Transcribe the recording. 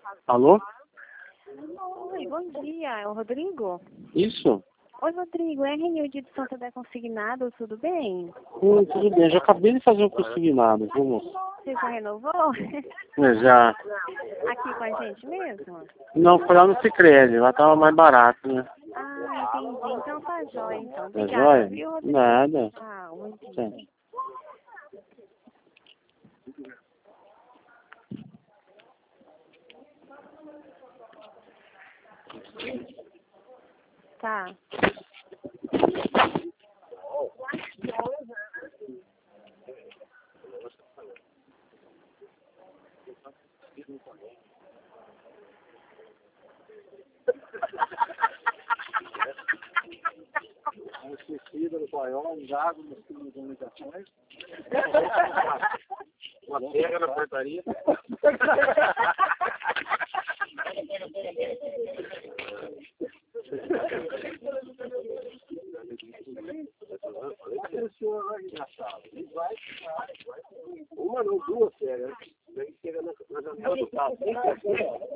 Alô? Oi, bom dia. É o Rodrigo? Isso? Oi, Rodrigo. É a Renilde de Santa Fé Consignado, tudo bem? Tudo bem. Já acabei de fazer um consignado, viu, moço? Você já renovou? Já. Aqui com a gente mesmo? Não, foi lá no Sicredi, lá tava mais barato, né? Ah, entendi. Então tá jóia, então. Tá Obrigada, joia? viu, Rodrigo? Nada. Tchau, bom dia. Tá. Tá. Esquecida do paiol, um gado nas comunicações. Uma terra na portaria. Uma não, duas férias. Daí chega na janela do carro.